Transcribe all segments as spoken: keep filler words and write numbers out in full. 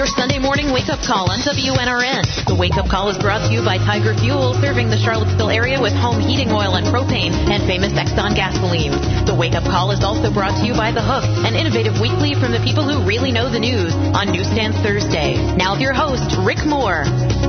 your Sunday morning wake-up call on W N R N. The wake-up call is brought to you by Tiger Fuel, serving the Charlottesville area with home heating oil and propane and famous Exxon gasoline. The wake-up call is also brought to you by The Hook, an innovative weekly from the people who really know the news on Newsstands Thursday. Now with your host, Rick Moore.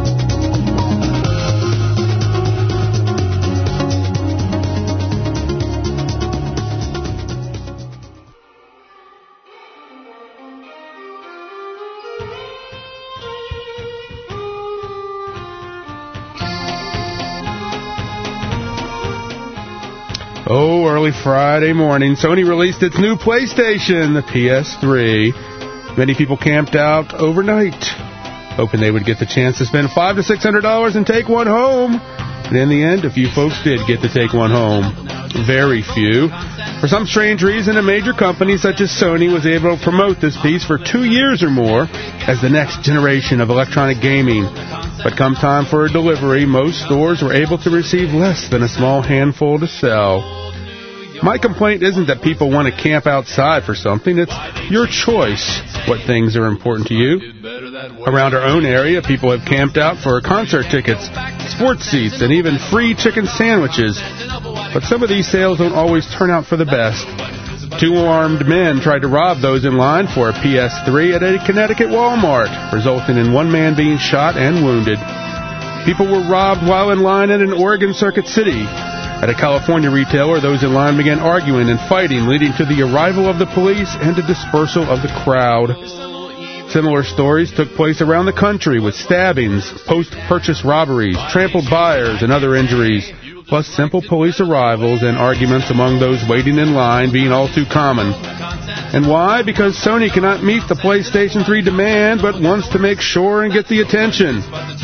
Oh, early Friday morning, Sony released its new PlayStation, the P S three. Many people camped out overnight, hoping they would get the chance to spend five to six hundred dollars and take one home. And in the end, a few folks did get to take one home. Very few. For some strange reason, a major company such as Sony was able to promote this piece for two years or more as the next generation of electronic gaming. But come time for a delivery, most stores were able to receive less than a small handful to sell. My complaint isn't that people want to camp outside for something. It's your choice what things are important to you. Around our own area, people have camped out for concert tickets, sports seats, and even free chicken sandwiches. But some of these sales don't always turn out for the best. Two armed men tried to rob those in line for a P S three at a Connecticut Walmart, resulting in one man being shot and wounded. People were robbed while in line at an Oregon Circuit City. At a California retailer, those in line began arguing and fighting, leading to the arrival of the police and a dispersal of the crowd. Similar stories took place around the country with stabbings, post-purchase robberies, trampled buyers, and other injuries, plus simple police arrivals and arguments among those waiting in line being all too common. And why? Because Sony cannot meet the PlayStation three demand, but wants to make sure and get the attention.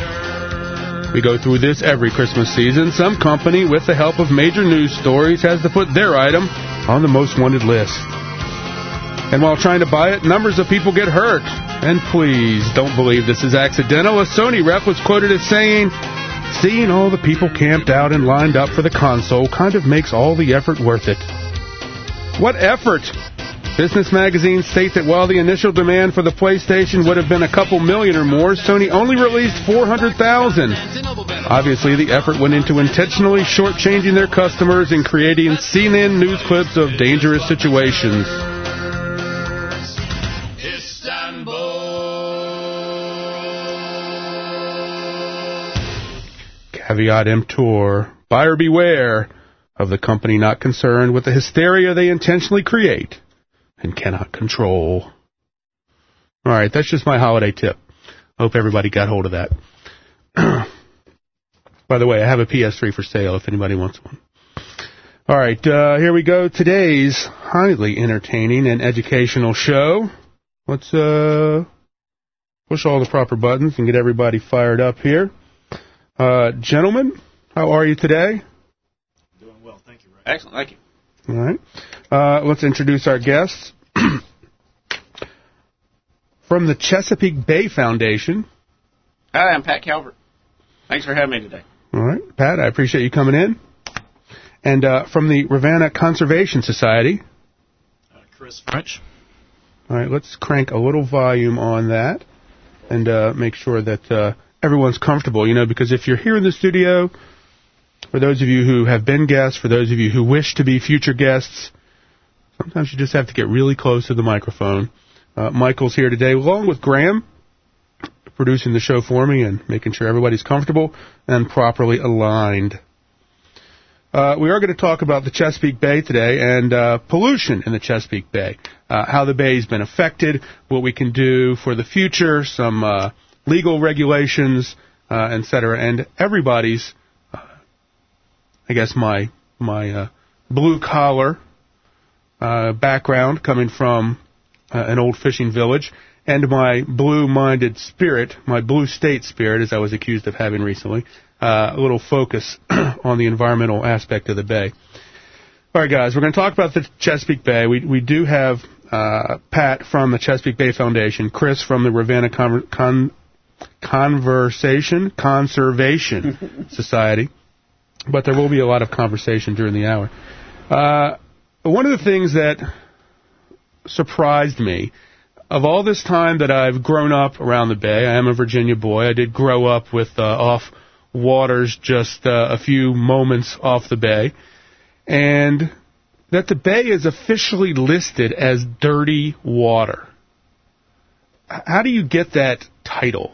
We go through this every Christmas season. Some company, with the help of major news stories, has to put their item on the most wanted list. And while trying to buy it, numbers of people get hurt. And please, don't believe this is accidental. A Sony rep was quoted as saying, "Seeing all the people camped out and lined up for the console kind of makes all the effort worth it." What effort? Business magazines state that while the initial demand for the PlayStation would have been a couple million or more, Sony only released four hundred thousand. Obviously, the effort went into intentionally shortchanging their customers and creating C N N news clips of dangerous situations. Caveat emptor, buyer beware of the company not concerned with the hysteria they intentionally create and cannot control. All right, that's just my holiday tip. Hope everybody got hold of that. By the way, I have a P S three for sale if anybody wants one. All right, uh, here we go. Today's highly entertaining and educational show. Let's uh, push all the proper buttons and get everybody fired up here. Uh, gentlemen, how are you today? Doing well, thank you, Ray. Excellent, thank you. All right. Uh, let's introduce our guests. From the Chesapeake Bay Foundation. Hi, I'm Pat Calvert. Thanks for having me today. All right, Pat, I appreciate you coming in. And uh, from the Ravenna Conservation Society. Uh, Chris French. All right, let's crank a little volume on that and uh, make sure that uh, everyone's comfortable, you know, because if you're here in the studio, for those of you who have been guests, for those of you who wish to be future guests, sometimes you just have to get really close to the microphone. Uh, Michael's here today, along with Graham, producing the show for me and making sure everybody's comfortable and properly aligned. Uh, we are going to talk about the Chesapeake Bay today and uh, pollution in the Chesapeake Bay, uh, how the Bay's been affected, what we can do for the future, some uh, legal regulations, uh, et cetera, and everybody's, uh, I guess, my my uh, blue-collar uh, background coming from uh, an old fishing village, and my blue-minded spirit, my blue state spirit, as I was accused of having recently, uh, a little focus on the environmental aspect of the Bay. All right, guys, we're going to talk about the Chesapeake Bay. We we do have uh, Pat from the Chesapeake Bay Foundation, Chris from the Ravenna Con- Con- Conversation Conservation Society, but there will be a lot of conversation during the hour. Uh, one of the things that surprised me, of all this time that I've grown up around the Bay, I am a Virginia boy. I did grow up with uh, off waters, just uh, a few moments off the Bay, and that the Bay is officially listed as dirty water. How do you get that title?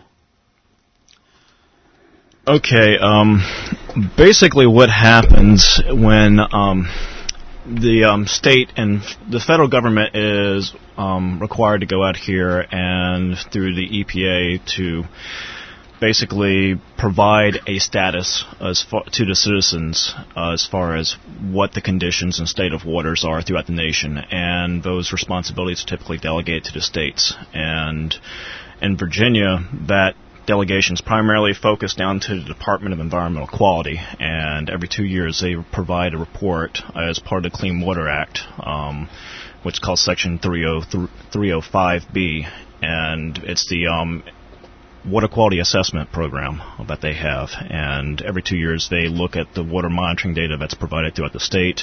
Okay, um, basically what happens when um, the um, state and f- the federal government is um, required to go out here and through the E P A to basically provide a status as far, to the citizens uh, as far as what the conditions and state of waters are throughout the nation, and those responsibilities are typically delegated to the states. And in Virginia, that delegation is primarily focused down to the Department of Environmental Quality, and every two years they provide a report as part of the Clean Water Act, um, which is called Section three oh five B, and it's the um, water quality assessment program that they have. And every two years they look at the water monitoring data that's provided throughout the state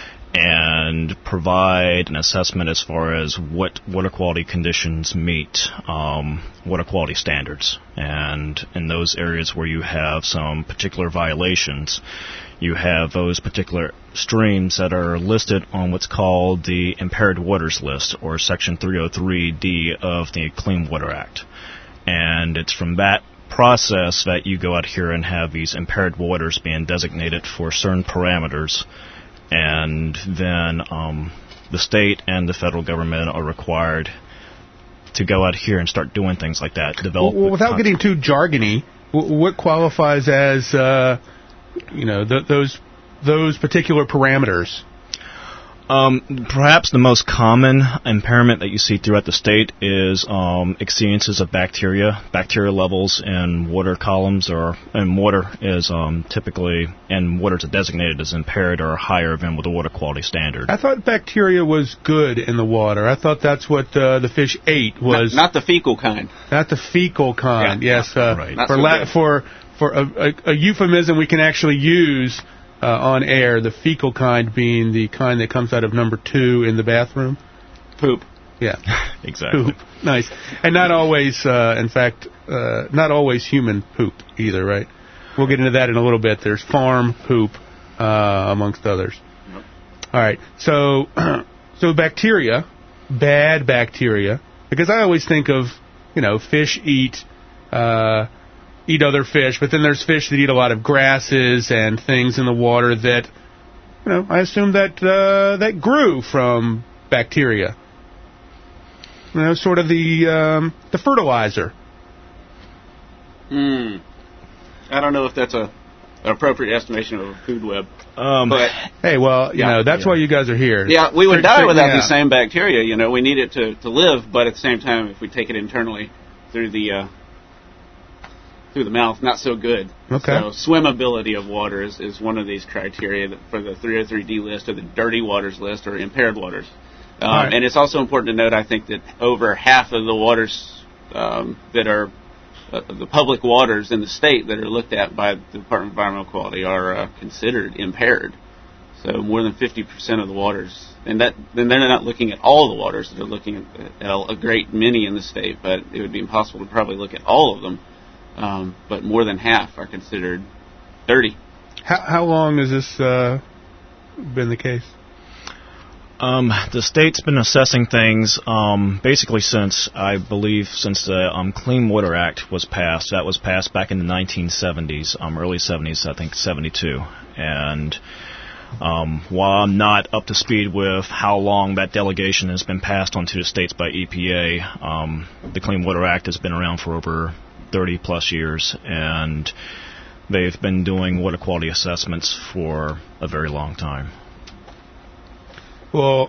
and provide an assessment as far as what water quality conditions meet um, water quality standards. And in those areas where you have some particular violations, you have those particular streams that are listed on what's called the Impaired Waters List, or Section three oh three D of the Clean Water Act. And it's from that process that you go out here and have these impaired waters being designated for certain parameters. And then um, the state and the federal government are required to go out here and start doing things like that. Develop well, without getting too jargony, what qualifies as, uh, you know, th- those those particular parameters? Um, perhaps the most common impairment that you see throughout the state is um, exceedances of bacteria. Bacteria levels in water columns or in water is um, typically, and waters are designated as impaired, or higher than with the water quality standard. I thought bacteria was good in the water. I thought that's what uh, the fish ate was. Not, not the fecal kind. Not the fecal kind. Yeah. Yes, uh, right. For so la- for for a, a, a euphemism we can actually use. Uh, on air, the fecal kind being the kind that comes out of number two in the bathroom. Poop. Yeah. Exactly. Poop. Nice. And not always, uh, in fact, uh, not always human poop either, right? We'll get into that in a little bit. There's farm poop, uh, amongst others. Yep. All right. So, so bacteria, bad bacteria, because I always think of, you know, fish eat, uh, eat other fish, but then there's fish that eat a lot of grasses and things in the water that, you know, I assume that uh, that grew from bacteria. You know, sort of the um, the fertilizer. Hmm. I don't know if that's a an appropriate estimation of a food web. Um, but hey, well, you yeah, know, that's yeah. why you guys are here. Yeah, we would die without yeah. these same bacteria. You know, we need it to, to live, but at the same time, if we take it internally through the uh, through the mouth, not so good. Okay. So swimmability of water is, is one of these criteria that for the three oh three D list, or the dirty waters list, or impaired waters. Um, right. And it's also important to note, I think, that over half of the waters um, that are uh, the public waters in the state that are looked at by the Department of Environmental Quality are uh, considered impaired. So more than fifty percent of the waters, and that then they're not looking at all the waters. They're looking at a great many in the state, but it would be impossible to probably look at all of them. Um, but more than half are considered dirty. How, how long has this uh, been the case? Um, the state's been assessing things um, basically since, I believe, since the um, Clean Water Act was passed. That was passed back in the nineteen seventies, um, early seventies, I think seventy-two. And um, while I'm not up to speed with how long that delegation has been passed on to the states by E P A, um, the Clean Water Act has been around for over thirty plus years, and they've been doing water quality assessments for a very long time. Well,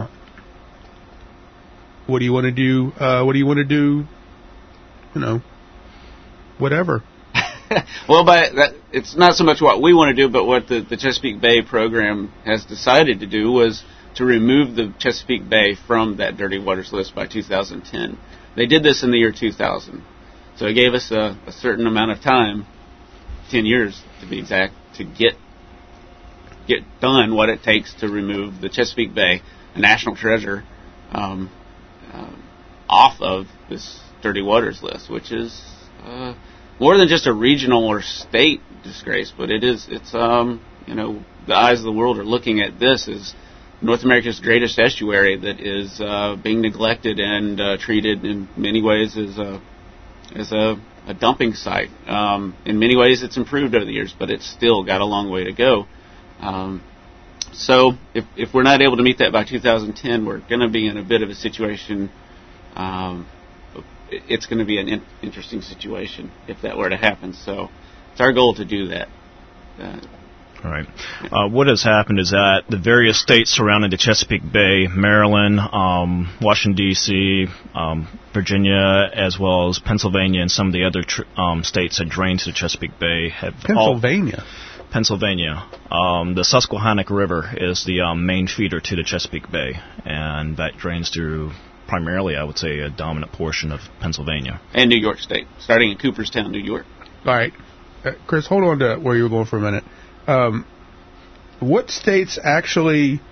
what do you want to do? Uh, what do you want to do? You know, whatever. Well, by that, it's not so much what we want to do, but what the, the Chesapeake Bay program has decided to do was to remove the Chesapeake Bay from that dirty waters list by two thousand ten. They did this in the year two thousand. So it gave us a, a certain amount of time, ten years to be exact, to get get done what it takes to remove the Chesapeake Bay, a national treasure, um, uh, off of this dirty waters list, which is uh, more than just a regional or state disgrace, but it is, it's, um, you know, the eyes of the world are looking at this as North America's greatest estuary that is uh, being neglected and uh, treated in many ways as a, as a, a dumping site. Um, in many ways it's improved over the years, but it's still got a long way to go. Um, so if, if we're not able to meet that by two thousand ten, we're going to be in a bit of a situation. Um, it's going to be an in- interesting situation if that were to happen. So it's our goal to do that. Uh, All right. Uh, what has happened is that the various states surrounding the Chesapeake Bay, Maryland, um, Washington, D C, um, Virginia, as well as Pennsylvania and some of the other tr- um, states that drain to the Chesapeake Bay have Pennsylvania. all, Pennsylvania. Um, the Susquehannock River is the um, main feeder to the Chesapeake Bay, and that drains through primarily, I would say, a dominant portion of Pennsylvania. And New York State, starting in Cooperstown, New York. All right. Uh, Chris, hold on to where you were going for a minute. Um, what states actually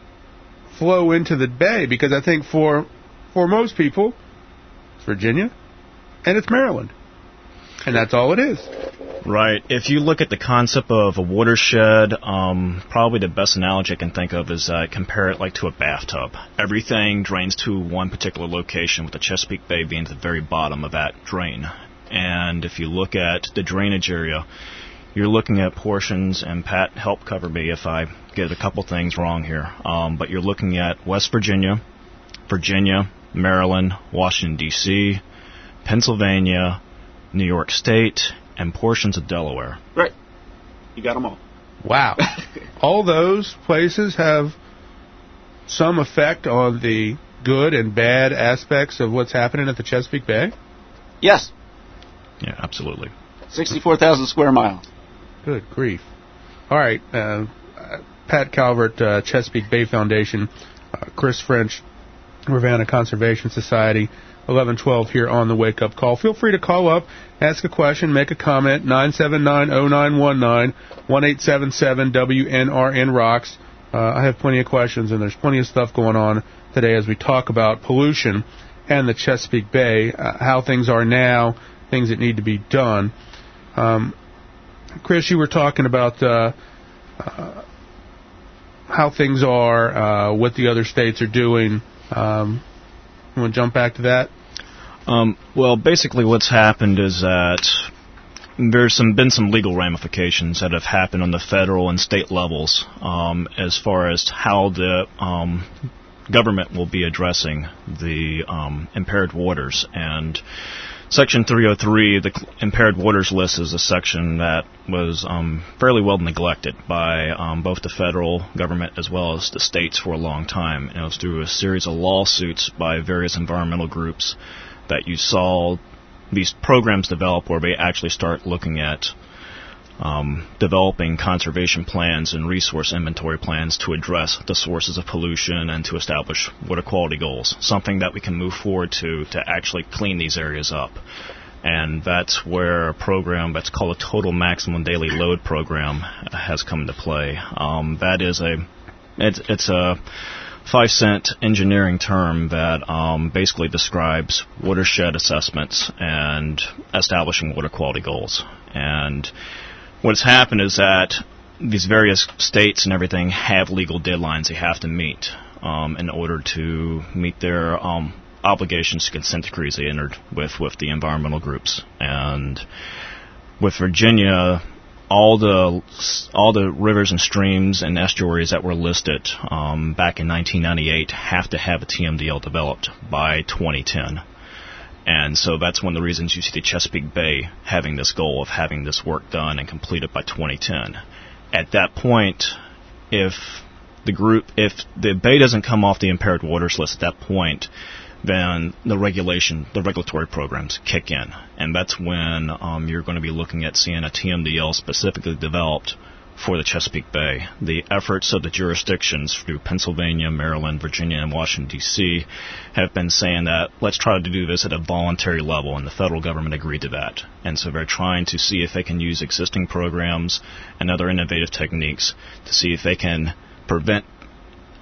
flow into the bay? Because I think for for most people, it's Virginia and it's Maryland. And that's all it is. Right. If you look at the concept of a watershed, um, probably the best analogy I can think of is uh, compare it like to a bathtub. Everything drains to one particular location, with the Chesapeake Bay being at the very bottom of that drain. And if you look at the drainage area, you're looking at portions, and Pat, help cover me if I get a couple things wrong here, um, but you're looking at West Virginia, Virginia, Maryland, Washington, D C, Pennsylvania, New York State, and portions of Delaware. Right. You got them all. Wow. All those places have some effect on the good and bad aspects of what's happening at the Chesapeake Bay? Yes. Yeah, absolutely. sixty-four thousand square miles. Good grief. All right. Uh, Pat Calvert, uh, Chesapeake Bay Foundation, uh, Chris French, Rivanna Conservation Society, eleven twelve here on the Wake Up Call. Feel free to call up, ask a question, make a comment, nine seven nine, oh nine one nine, one eight seven seven W N R N Rocks. Uh, I have plenty of questions, and there's plenty of stuff going on today as we talk about pollution and the Chesapeake Bay, uh, how things are now, things that need to be done. Um, Chris, you were talking about uh, uh, how things are, uh, what the other states are doing. Um, you want to jump back to that? Um, well, basically what's happened is that there's some been some legal ramifications that have happened on the federal and state levels um, as far as how the um, government will be addressing the um, impaired waters. And Section three oh three, the impaired waters list, is a section that was um, fairly well neglected by um, both the federal government as well as the states for a long time. And it was through a series of lawsuits by various environmental groups that you saw these programs develop where they actually start looking at um, developing conservation plans and resource inventory plans to address the sources of pollution and to establish water quality goals, something that we can move forward to to actually clean these areas up. And that's where a program that's called a Total Maximum Daily Load program has come into play. Um, that is a, it's, it's a five-cent engineering term that um, basically describes watershed assessments and establishing water quality goals. And what's happened is that these various states and everything have legal deadlines they have to meet um, in order to meet their um, obligations to consent decrees they entered with, with the environmental groups. And with Virginia, all the all the rivers and streams and estuaries that were listed um, back in nineteen ninety-eight have to have a T M D L developed by twenty ten. And so that's one of the reasons you see the Chesapeake Bay having this goal of having this work done and completed by twenty ten. At that point, if the group, if the bay doesn't come off the impaired waters list at that point, then the regulation, the regulatory programs kick in. And that's when um, you're going to be looking at seeing a T M D L specifically developed for the Chesapeake Bay. The efforts of the jurisdictions through Pennsylvania, Maryland, Virginia, and Washington, D C have been saying that let's try to do this at a voluntary level, and the federal government agreed to that. And so they're trying to see if they can use existing programs and other innovative techniques to see if they can prevent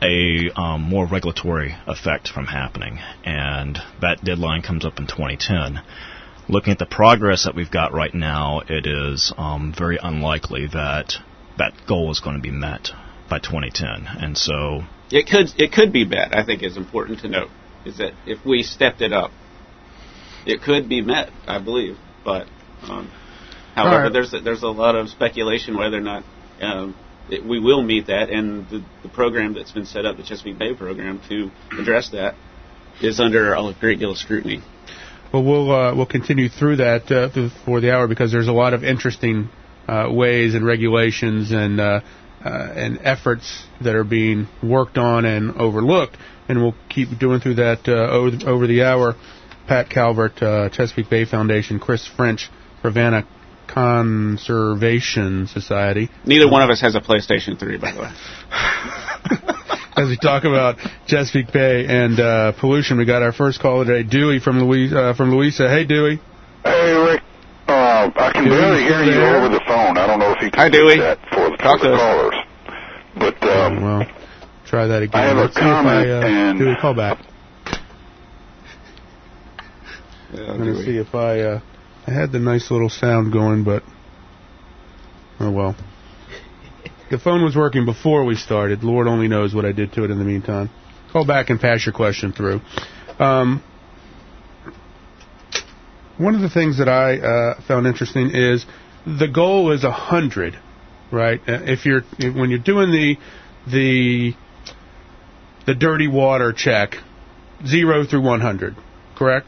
a um, more regulatory effect from happening, and that deadline comes up in twenty ten. Looking at the progress that we've got right now, it is um, very unlikely that that goal is going to be met by twenty ten, and so it could it could be met. I think is important to note is that if we stepped it up, it could be met. I believe, but um, however, right. there's a, there's a lot of speculation whether or not um, it, we will meet that, and the, the program that's been set up, the Chesapeake Bay program, to address that, is under a great deal of scrutiny. Well, we'll uh, we'll continue through that uh, through, for the hour because there's a lot of interesting uh, ways and regulations and uh, uh, and efforts that are being worked on and overlooked, and we'll keep doing through that uh, over, over the hour. Pat Calvert, uh, Chesapeake Bay Foundation, Chris French, Ravenna Conservation Society. Neither one of us has a PlayStation three, by the way. As we talk about Chesapeake Bay and uh, pollution, we got our first caller today, Dewey from Louis, uh, from Louisa. Hey, Dewey. Hey, Rick. Uh, I can Dewey, barely hear you there? over the phone. I don't know if you can Hi, do Dewey. that for the, for the callers. But um, oh, well, try that again. I have Let's a comment. I, uh, and Dewey, call back. Yeah, I'm going to see if I uh, I had the nice little sound going, but oh well. The phone was working before we started. Lord only knows what I did to it in the meantime. Call back and pass your question through. Um, one of the things that I uh, found interesting is the goal is a hundred, right? If you're when you're doing the the the dirty water check, zero through one hundred, correct?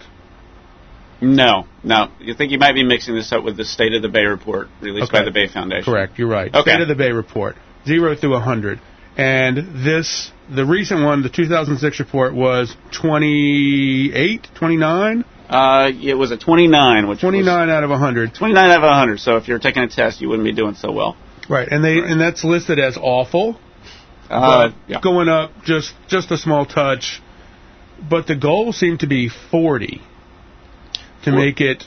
No, no. You think you might be mixing this up with the State of the Bay report released okay. by the Bay Foundation. Correct, you're right. Okay. State of the Bay report, zero through one hundred. And this, the recent one, the two thousand six report was twenty-eight, twenty-nine? Uh, it was a twenty-nine, which twenty-nine was out of one hundred. twenty-nine out of one hundred, so if you're taking a test, you wouldn't be doing so well. Right, and they right. and that's listed as awful. Uh, yeah. Going up just, just a small touch. But the goal seemed to be forty. To make it,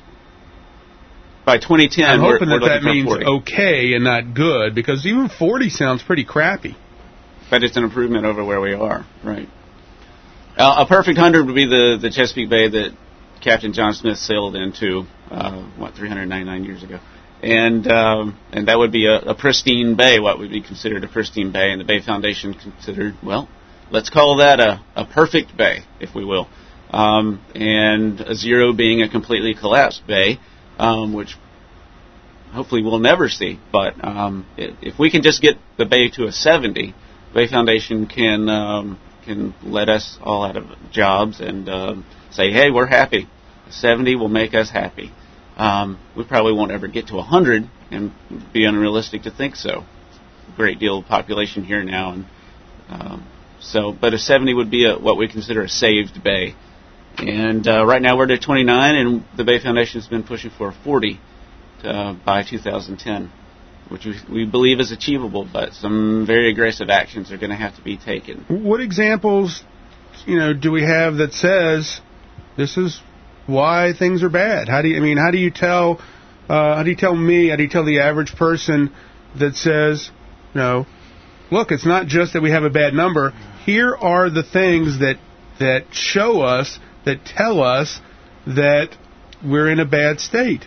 by twenty ten, I'm hoping we're, that we're that means forty. Okay and not good, because even forty sounds pretty crappy. But it's an improvement over where we are, right? Uh, a perfect hundred would be the, the Chesapeake Bay that Captain John Smith sailed into, uh, what, three hundred ninety-nine years ago, and um, and that would be a, a pristine bay, what would be considered a pristine bay, and the Bay Foundation considered, well, let's call that a, a perfect bay, if we will. Um, and a zero being a completely collapsed bay, um, which hopefully we'll never see. But um, if we can just get the bay to a seventy, the Bay Foundation can um, can let us all out of jobs and um, say, hey, we're happy. seventy will make us happy. Um, we probably won't ever get to one hundred, and be unrealistic to think so. A great deal of population here now, and um, so, but a seventy would be a, what we consider a saved bay. And uh, right now we're at twenty-nine, and the Bay Foundation has been pushing for forty uh, by two thousand ten, which we, we believe is achievable, but some very aggressive actions are going to have to be taken. What examples, you know, do we have that says this is why things are bad? How do you, I mean, how do you tell, uh, how do you tell me, how do you tell the average person that says, you know, look, it's not just that we have a bad number. Here are the things that that show us, that tell us that we're in a bad state.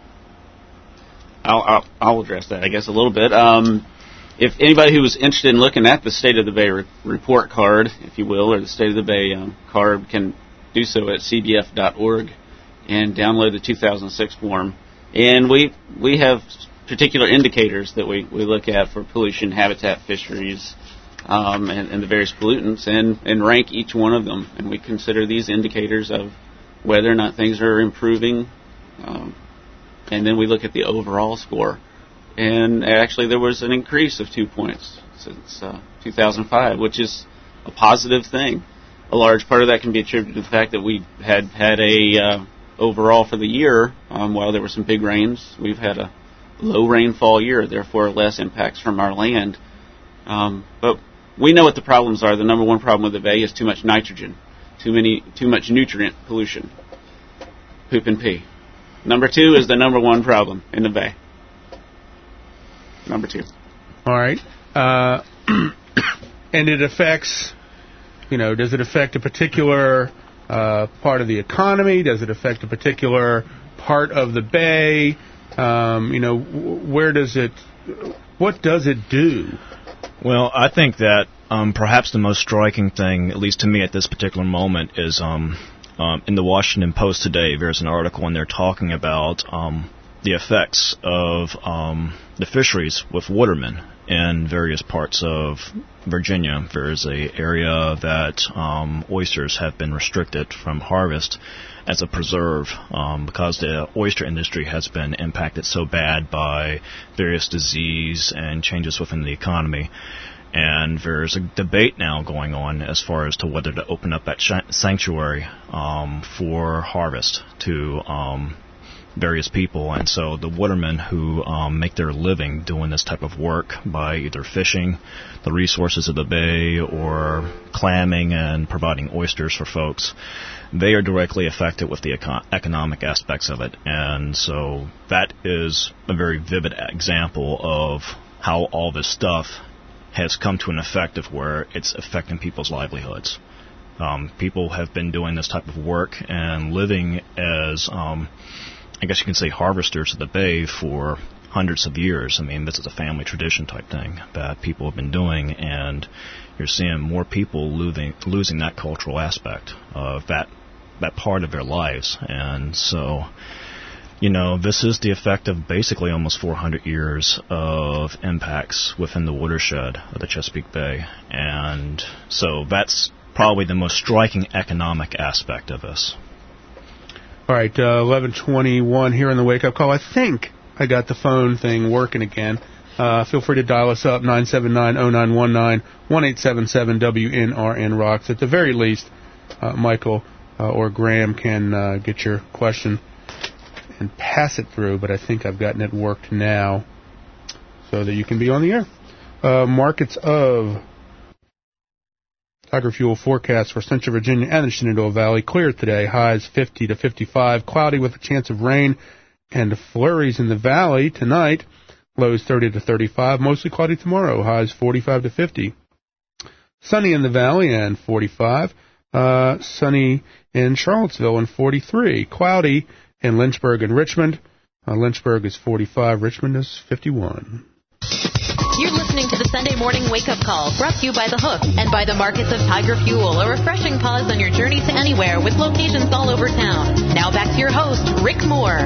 I'll, I'll, I'll address that, I guess, a little bit. Um, if anybody who was interested in looking at the State of the Bay re- report card, if you will, or the State of the Bay um, card, can do so at c b f dot org and download the two thousand six form. And we we have particular indicators that we, we look at for pollution, habitat, fisheries, um, and, and the various pollutants, and, and rank each one of them. And we consider these indicators of whether or not things are improving. Um, and then we look at the overall score. And actually there was an increase of two points since uh, two thousand five, which is a positive thing. A large part of that can be attributed to the fact that we had had a, uh, overall for the year, um, while there were some big rains, we've had a low rainfall year, therefore less impacts from our land. Um, but we know what the problems are. The number one problem with the bay is too much nitrogen, too many, too much nutrient pollution, poop and pee. Number two is the number one problem in the bay. Number two. All right. Uh, and it affects You know, does it affect a particular uh, part of the economy? Does it affect a particular part of the bay? Um, you know, where does it, what does it do? Well, I think that um, perhaps the most striking thing, at least to me at this particular moment, is um, um, in the Washington Post today, there's an article in there talking about um, the effects of um, the fisheries with watermen in various parts of Virginia. There's an area that um, oysters have been restricted from harvest as a preserve um, because the oyster industry has been impacted so bad by various disease and changes within the economy. And there's a debate now going on as far as to whether to open up that sh- sanctuary um, for harvest to um, various people. And so the watermen who um, make their living doing this type of work by either fishing the resources of the bay or clamming and providing oysters for folks, they are directly affected with the econ- economic aspects of it. And so that is a very vivid example of how all this stuff has come to an effect of where it's affecting people's livelihoods. Um, people have been doing this type of work and living as, um, I guess you can say, harvesters of the bay for hundreds of years. I mean, this is a family tradition type thing that people have been doing, and you're seeing more people losing losing that cultural aspect of that that part of their lives. And so, you know, this is the effect of basically almost four hundred years of impacts within the watershed of the Chesapeake Bay. And so that's probably the most striking economic aspect of this. All right, uh, eleven twenty-one here on the Wake Up Call. I think I got the phone thing working again. Uh, feel free to dial us up, nine seven nine, oh nine one nine, one eight seven seven W N R N Rocks. At the very least, uh, Michael uh, or Graham can uh, get your question and pass it through, but I think I've gotten it worked now so that you can be on the air. Uh, markets of Tiger Fuel forecast for Central Virginia and the Shenandoah Valley. Clear today, highs fifty to fifty-five. Cloudy with a chance of rain and flurries in the valley tonight. Lows thirty to thirty-five. Mostly cloudy tomorrow. Highs forty-five to fifty. Sunny in the valley and forty-five. Uh, sunny in Charlottesville and forty-three. Cloudy in Lynchburg and Richmond. Uh, Lynchburg is forty-five. Richmond is fifty-one. You're listening to the Sunday Morning Wake Up Call, brought to you by The Hook and by the markets of Tiger Fuel, a refreshing pause on your journey to anywhere with locations all over town. Now back to your host, Rick Moore.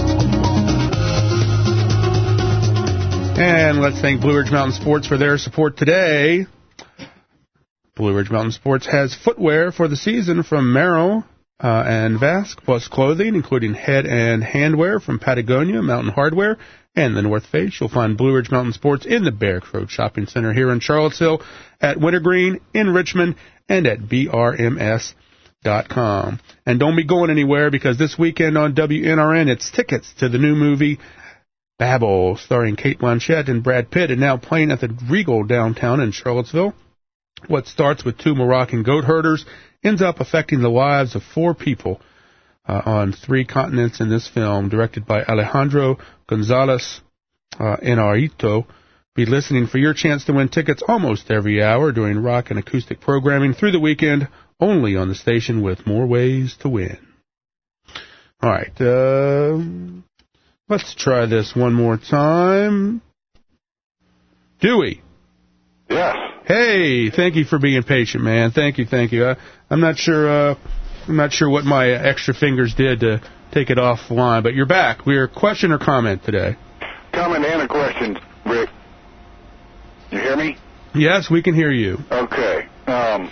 And let's thank Blue Ridge Mountain Sports for their support today. Blue Ridge Mountain Sports has footwear for the season from Merrell uh, and Vask, plus clothing, including head and handwear from Patagonia, Mountain Hardwear, and the North Face. You'll find Blue Ridge Mountain Sports in the Barracks Road Shopping Center here in Charlottesville, at Wintergreen, in Richmond, and at B R M S dot com. And don't be going anywhere, because this weekend on W N R N, it's tickets to the new movie Babel, starring Cate Blanchett and Brad Pitt, and now playing at the Regal downtown in Charlottesville. What starts with two Moroccan goat herders ends up affecting the lives of four people uh, on three continents in this film, directed by Alejandro Gonzalez uh, Inarritu. Be listening for your chance to win tickets almost every hour during rock and acoustic programming through the weekend, only on the station with more ways to win. All right, uh, let's try this one more time. Dewey. Yes. Hey, thank you for being patient, man. Thank you, thank you. I, I'm not sure. Uh, I'm not sure what my extra fingers did to take it offline, but you're back. We're question or comment today. Comment and a question, Rick. You hear me? Yes, we can hear you. Okay. Um,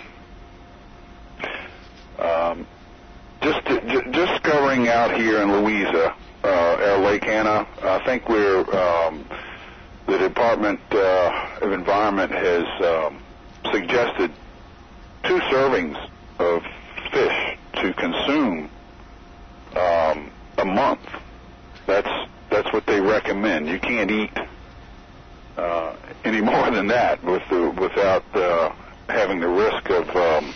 um, just j- just covering out here in Louisa, uh, Lake Anna. I think we're um, the Department uh, of Environment has um, suggested two servings of fish to consume um, a month. That's that's what they recommend. You can't eat uh, any more than that with the, without uh, having the risk of um,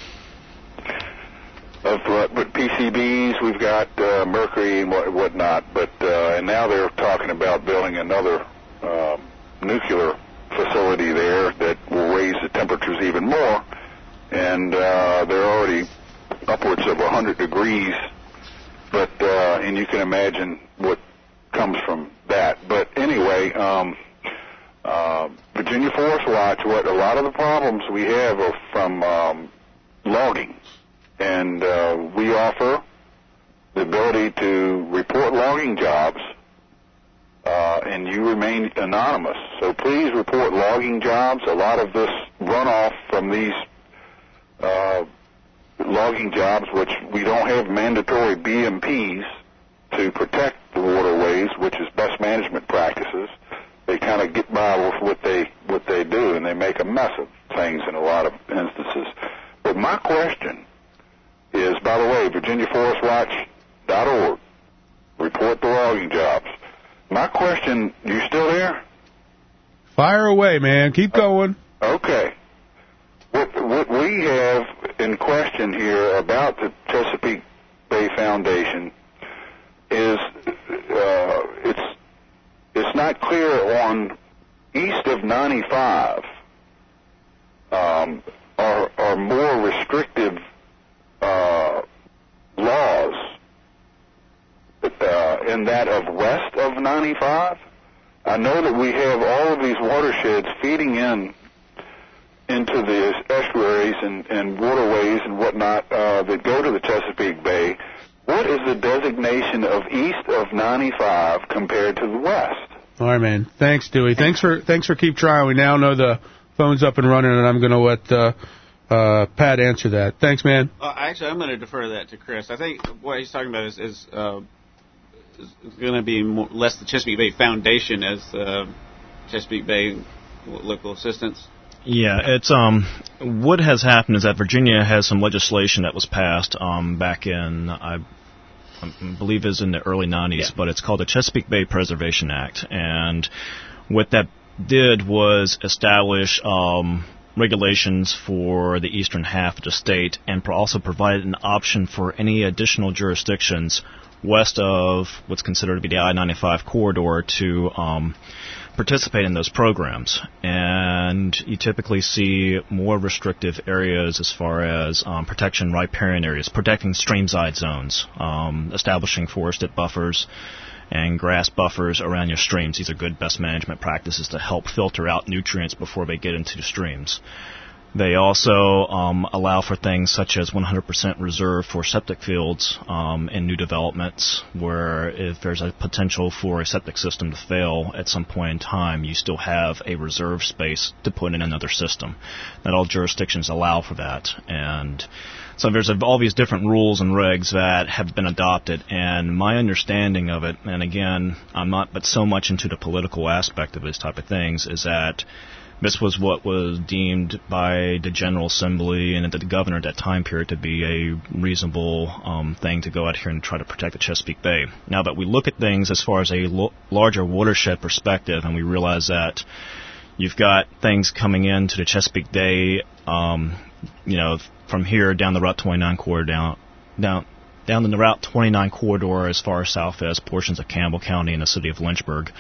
of uh, but P C Bs. We've got uh, mercury and what, whatnot. But uh, and now they're talking about building another um, nuclear facility there that will raise the temperatures even more. and uh, they're already upwards of one hundred degrees. But uh, and you can imagine what comes from that. But anyway, um, uh, Virginia Forest Watch, what a lot of the problems we have are from um, logging, and uh, we offer the ability to report logging jobs, uh, and you remain anonymous. So please report logging jobs. A lot of this runoff from these uh, logging jobs, which we don't have mandatory B M Ps to protect the waterways, which is best management practices. They kind of get by with what they what they do, and they make a mess of things in a lot of instances. But my question is, by the way, Virginia Forest Watch dot org, report the logging jobs. My question, you still there? Fire away, man. Keep going. Okay. What, what we have in question here about the Chesapeake Bay Foundation is uh, it's it's not clear on east of ninety-five um, are, are more restrictive uh, laws uh, in that of west of ninety-five. I know that we have all of these watersheds feeding in into the estuaries and, and waterways and whatnot uh, that go to the Chesapeake Bay. What is the designation of east of ninety-five compared to the west? All right, man. Thanks, Dewey. Thanks for thanks for keep trying. We now know the phone's up and running, and I'm going to let uh, uh, Pat answer that. Thanks, man. Uh, actually, I'm going to defer that to Chris. I think what he's talking about is, is, uh, is going to be more, less the Chesapeake Bay Foundation as uh, Chesapeake Bay Local Assistance. Yeah, it's um, what has happened is that Virginia has some legislation that was passed um, back in, I, I believe is in the early nineties, yeah. But it's called the Chesapeake Bay Preservation Act. And what that did was establish um, regulations for the eastern half of the state and also provided an option for any additional jurisdictions west of what's considered to be the I ninety-five corridor to um, participate in those programs. And you typically see more restrictive areas as far as um, protection riparian areas, protecting streamside zones, um, establishing forested buffers and grass buffers around your streams. These are good best management practices to help filter out nutrients before they get into the streams. They also um, allow for things such as one hundred percent reserve for septic fields um, in new developments, where if there's a potential for a septic system to fail at some point in time, you still have a reserve space to put in another system. Not all jurisdictions allow for that. And so there's all these different rules and regs that have been adopted, and my understanding of it, and again, I'm not but so much into the political aspect of this type of things, is that this was what was deemed by the General Assembly and the governor at that time period to be a reasonable um, thing to go out here and try to protect the Chesapeake Bay. Now that we look at things as far as a lo- larger watershed perspective, and we realize that you've got things coming into the Chesapeake Bay, um, you know, from here down the Route twenty-nine corridor, down, down, down in the Route twenty-nine corridor as far south as portions of Campbell County and the city of Lynchburg,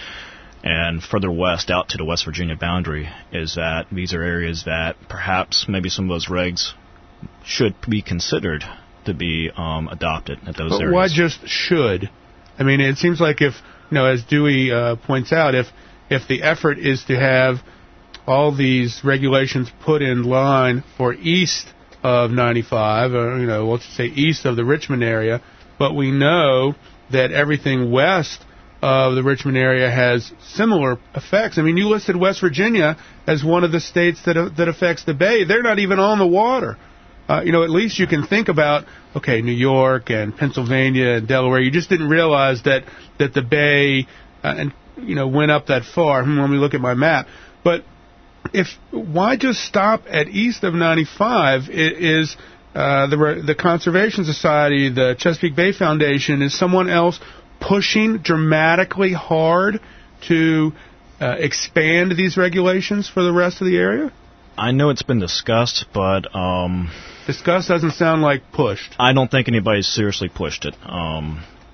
and further west out to the West Virginia boundary, is that these are areas that perhaps maybe some of those regs should be considered to be um, adopted at those but areas. Why just should? I mean, it seems like if, you know, as Dewey uh, points out, if if the effort is to have all these regulations put in line for east of ninety-five, or, you know, let's say east of the Richmond area, but we know that everything west of the Richmond area has similar effects. I mean, you listed West Virginia as one of the states that uh, that affects the Bay. They're not even on the water. Uh, you know, at least you can think about, okay, New York and Pennsylvania and Delaware. You just didn't realize that that the Bay uh, and you know went up that far. Hmm, let me look at my map. But if why just stop at east of ninety-five? It is uh, the the Conservation Society, the Chesapeake Bay Foundation, is someone else pushing dramatically hard to uh, expand these regulations for the rest of the area? I know it's been discussed, but um, discussed doesn't sound like pushed. I don't think anybody's seriously pushed it. Um,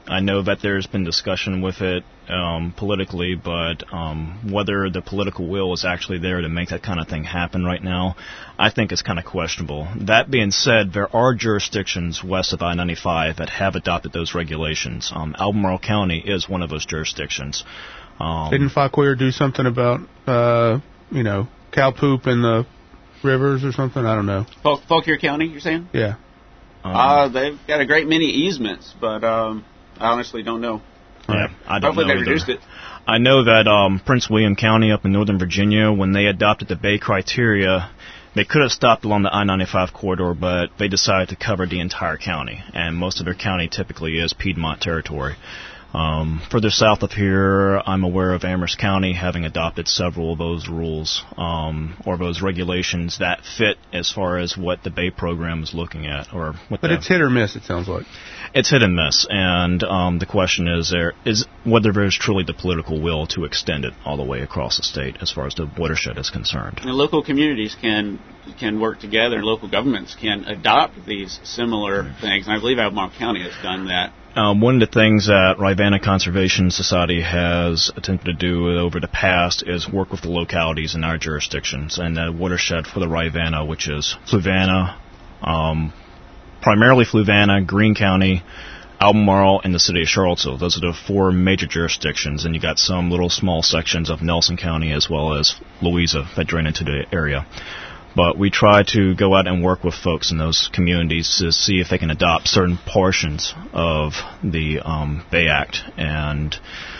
I know that there's been discussion with it um, politically, but um, whether the political will is actually there to make that kind of thing happen right now, I think is kind of questionable. That being said, there are jurisdictions west of I ninety-five that have adopted those regulations. Um, Albemarle County is one of those jurisdictions. Um, Didn't Fauquier do something about, uh, you know, cow poop in the rivers or something? I don't know. Fau- Fauquier County, you're saying? Yeah. um, Uh, they've got a great many easements, but um, I honestly don't know. Yeah, I don't Hopefully know they either. reduced it. I know that um, Prince William County up in Northern Virginia, when they adopted the Bay criteria, they could have stopped along the I ninety-five corridor, but they decided to cover the entire county, and most of their county typically is Piedmont territory. Um, further south of here, I'm aware of Amherst County having adopted several of those rules um, or those regulations that fit as far as what the Bay program is looking at. Or what But the, it's hit or miss, it sounds like. It's hit and miss, and um, the question is there is whether there's truly the political will to extend it all the way across the state as far as the watershed is concerned. And local communities can can work together, and local governments can adopt these similar things. And I believe Albemarle County has done that. Um, one of the things that Rivanna Conservation Society has attempted to do over the past is work with the localities in our jurisdictions and the watershed for the Rivanna, which is Fluvanna, um, primarily Fluvanna, Greene County, Albemarle, and the city of Charlottesville. Those are the four major jurisdictions, and you got some little small sections of Nelson County as well as Louisa that drain into the area. But we try to go out and work with folks in those communities to see if they can adopt certain portions of the um, Bay Act. And,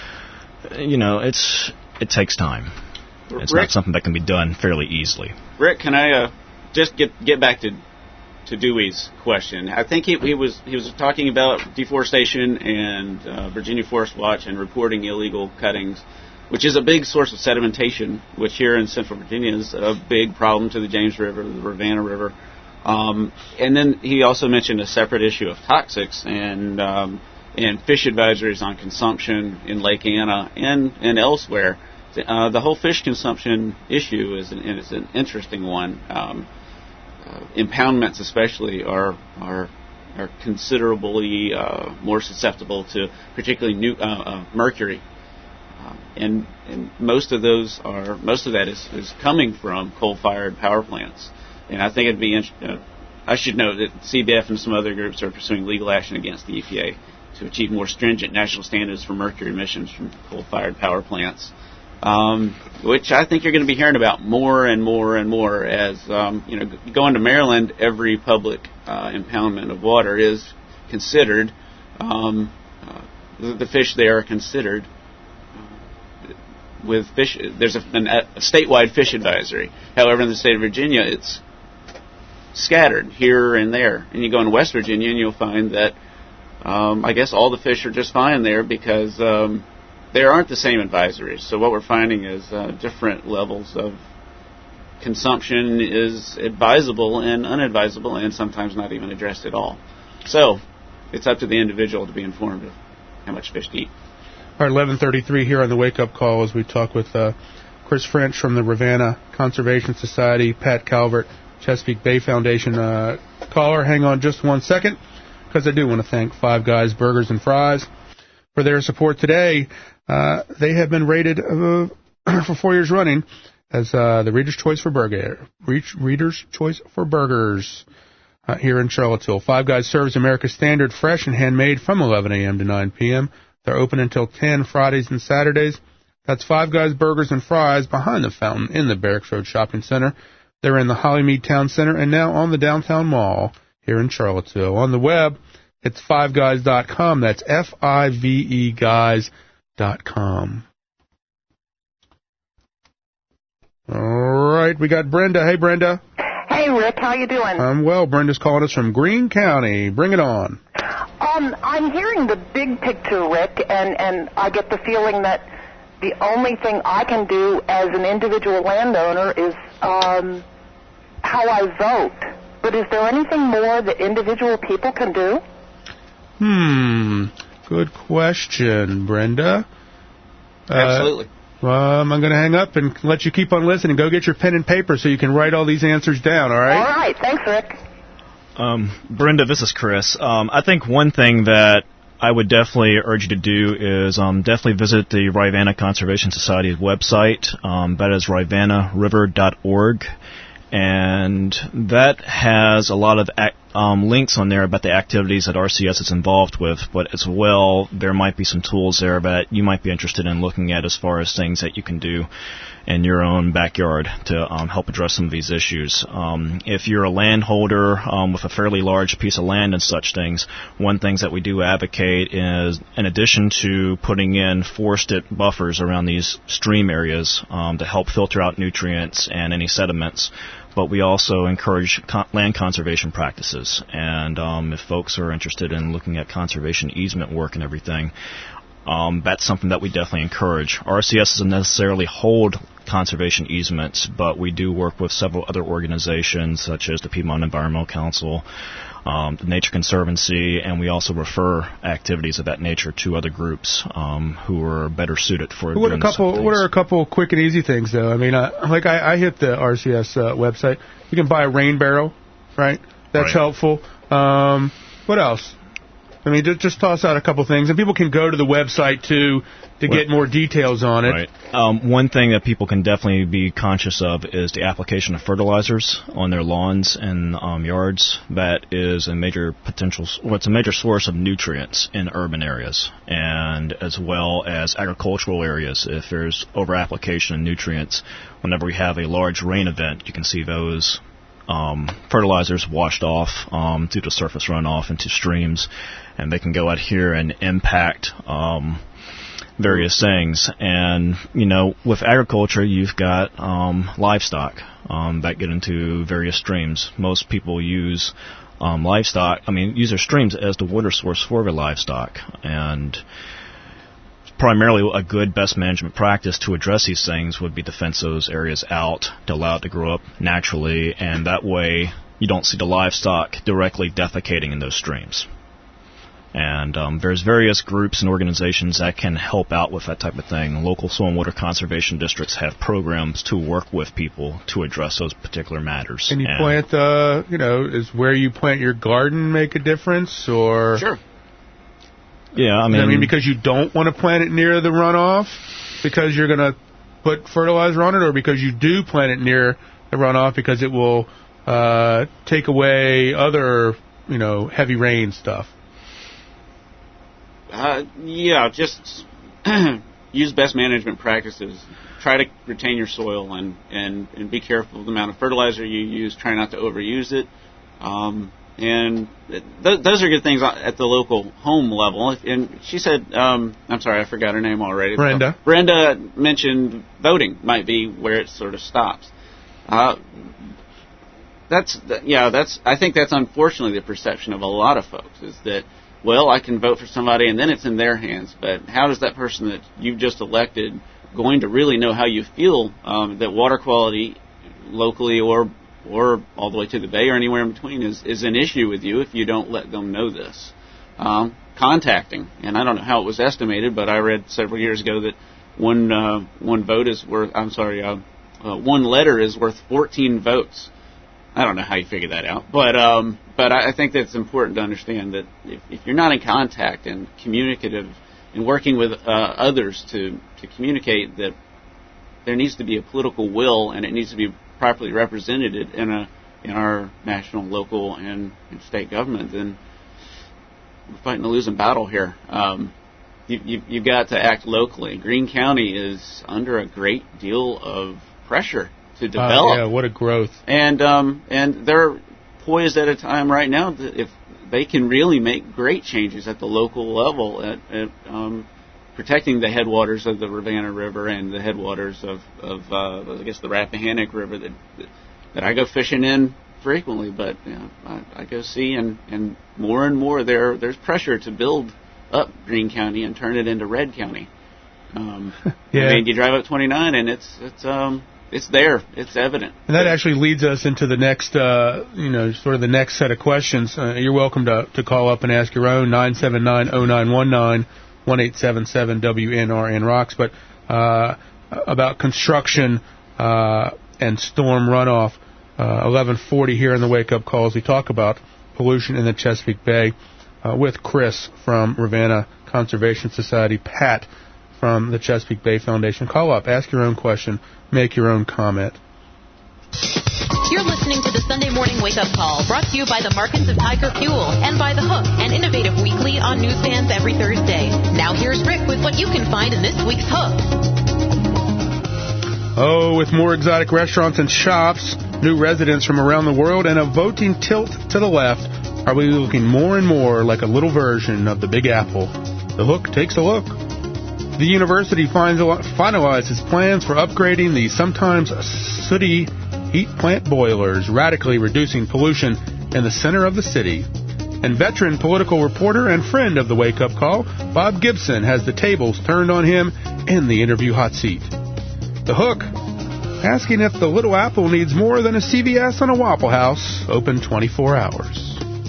you know, it's it takes time. It's Rick, not something that can be done fairly easily. Rick, can I uh, just get get back to to Dewey's question? I think he, he was he was talking about deforestation and uh, Virginia Forest Watch and reporting illegal cuttings, which is a big source of sedimentation, which here in Central Virginia is a big problem to the James River, the Rivanna River. Um, and then he also mentioned a separate issue of toxics and um, and fish advisories on consumption in Lake Anna and, and elsewhere. Uh, the whole fish consumption issue is an, is an interesting one. Um, uh, impoundments especially are are are considerably uh, more susceptible to particularly new, uh, uh, mercury. Um, and, and most of those are most of that is, is coming from coal-fired power plants. And I think it'd be uh, I should note that C B F and some other groups are pursuing legal action against the E P A to achieve more stringent national standards for mercury emissions from coal-fired power plants, um, which I think you're going to be hearing about more and more and more as um, you know, going to Maryland. Every public uh, impoundment of water is considered. Um, uh, the, the fish there are considered. With fish, there's a, an, a statewide fish advisory. However, in the state of Virginia, it's scattered here and there. And you go in West Virginia, and you'll find that um, I guess all the fish are just fine there because um, there aren't the same advisories. So what we're finding is uh, different levels of consumption is advisable and unadvisable, and sometimes not even addressed at all. So it's up to the individual to be informed of how much fish to eat. All right, eleven thirty-three here on the Wake Up Call as we talk with uh, Chris French from the Rivanna Conservation Society, Pat Calvert, Chesapeake Bay Foundation. Uh, caller, hang on just one second, because I do want to thank Five Guys Burgers and Fries for their support today. Uh, they have been rated uh, for four years running as uh, the Reader's Choice for Burger, Reader's Choice for Burgers uh, here in Charlottesville. Five Guys serves America's standard fresh and handmade from eleven a.m. to nine p.m. They're open until ten Fridays and Saturdays. That's Five Guys Burgers and Fries behind the fountain in the Barracks Road Shopping Center. They're in the Hollymead Town Center and now on the Downtown Mall here in Charlottesville. On the web, it's five guys dot com. That's F I V E guys dot com. All right, we got Brenda. Hey, Brenda. Hey, Rick. How you doing? I'm well. Brenda's calling us from Greene County. Bring it on. Um, I'm hearing the big picture, Rick, and, and I get the feeling that the only thing I can do as an individual landowner is um, how I vote. But is there anything more that individual people can do? Hmm. Good question, Brenda. Absolutely. Uh, um, I'm going to hang up and let you keep on listening. Go get your pen and paper so you can write all these answers down, all right? All right. Thanks, Rick. Um, Brenda, this is Chris. Um, I think one thing that I would definitely urge you to do is um, definitely visit the Rivanna Conservation Society's website. Um, that is rivanna river dot org. And that has a lot of ac- um, links on there about the activities that R C S is involved with, but as well, there might be some tools there that you might be interested in looking at as far as things that you can do in your own backyard to um, help address some of these issues. Um, if you're a landholder um, with a fairly large piece of land and such things, one thing that we do advocate is, in addition to putting in forested buffers around these stream areas um, to help filter out nutrients and any sediments, but we also encourage con- land conservation practices. And um, if folks are interested in looking at conservation easement work and everything, um, that's something that we definitely encourage. R C S doesn't necessarily hold conservation easements, but we do work with several other organizations such as the Piedmont Environmental Council, um, the Nature Conservancy, and we also refer activities of that nature to other groups um, who are better suited for what doing a couple What are a couple quick and easy things, though? I mean, uh, like I, I hit the R C S uh, website. You can buy a rain barrel, right? That's right. helpful. Um, what else? I mean, just, just toss out a couple things, and people can go to the website, too, to well, get more details on it. Right. Um, one thing that people can definitely be conscious of is the application of fertilizers on their lawns and um, yards. That is a major potential, well, it's a major source of nutrients in urban areas, and as well as agricultural areas. If there's over-application of nutrients, whenever we have a large rain event, you can see those Um, fertilizers washed off um, due to surface runoff into streams, and they can go out here and impact um, various things. And, you know, with agriculture, you've got um, livestock um, that get into various streams. Most people use um, livestock, I mean, use their streams as the water source for their livestock. And primarily a good best management practice to address these things would be to fence those areas out to allow it to grow up naturally, and that way you don't see the livestock directly defecating in those streams. And um, there's various groups and organizations that can help out with that type of thing. Local soil and water conservation districts have programs to work with people to address those particular matters. And you and plant, uh, you know, is where you plant your garden make a difference, or? Sure. Yeah, I mean, I mean, because you don't want to plant it near the runoff, because you're going to put fertilizer on it, or because you do plant it near the runoff because it will uh, take away other, you know, heavy rain stuff. Uh, yeah, just use best management practices. Try to retain your soil and, and, and be careful of the amount of fertilizer you use. Try not to overuse it. Um, and th- those are good things at the local home level. And she said, um, I'm sorry, I forgot her name already. Brenda. Brenda mentioned voting might be where it sort of stops. Uh, that's, yeah, that's, I think that's unfortunately the perception of a lot of folks is that, well, I can vote for somebody and then it's in their hands. But how does that person that you've just elected going to really know how you feel um, that water quality locally or or all the way to the bay or anywhere in between is, is an issue with you if you don't let them know this? Um, contacting, and I don't know how it was estimated, but I read several years ago that one uh, one vote is worth, I'm sorry, uh, uh, one letter is worth fourteen votes. I don't know how you figure that out, but um, but I, I think that it's important to understand that if, if you're not in contact and communicative and working with uh, others to, to communicate that there needs to be a political will and it needs to be properly represented in a in our national, local, and, and state government, then we're fighting a losing battle here. Um, you, you, you've got to act locally. Greene County is under a great deal of pressure to develop. Uh, yeah, what a growth. And um, and they're poised at a time right now that if they can really make great changes at the local level at, at um, protecting the headwaters of the Rivanna River and the headwaters of, of uh, I guess, the Rappahannock River that that I go fishing in frequently, but you know, I, I go see, and, and more and more there there's pressure to build up Greene County and turn it into Red County. Um, yeah. I mean, you drive up twenty-nine and it's it's um it's there, it's evident. And that actually leads us into the next, uh, you know, sort of the next set of questions. Uh, you're welcome to to call up and ask your own nine seven nine oh nine one nine. one eight seven seven W N R N rocks, but uh, about construction uh, and storm runoff. Uh, eleven forty here in the Wake Up Calls, we talk about pollution in the Chesapeake Bay. uh, with Chris from Ravenna Conservation Society, Pat from the Chesapeake Bay Foundation. Call up, ask your own question, make your own comment. You're listening to the Sunday Morning Wake Up Call, brought to you by the Markets of Tiger Fuel and by The Hook, an innovative weekly on newsstands every Thursday. Now here's Rick with what you can find in this week's Hook. Oh, with more exotic restaurants and shops, new residents from around the world, and a voting tilt to the left, are we looking more and more like a little version of the Big Apple? The Hook takes a look. The university finalizes plans for upgrading the sometimes sooty heat plant boilers, radically reducing pollution in the center of the city. And veteran political reporter and friend of the Wake Up Call, Bob Gibson, has the tables turned on him in the interview hot seat. The Hook, asking if the Little Apple needs more than a C V S and a Waffle House, open twenty-four hours.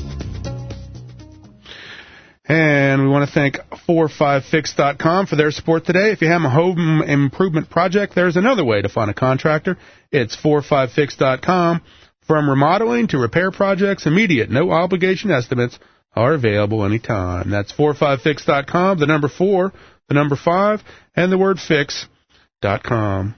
And we want to thank four five fix dot com for their support today. If you have a home improvement project, there's another way to find a contractor. It's four five fix dot com. From remodeling to repair projects, immediate, no obligation estimates are available anytime. That's four five fix dot com, the number four, the number five, and the word fix dot com.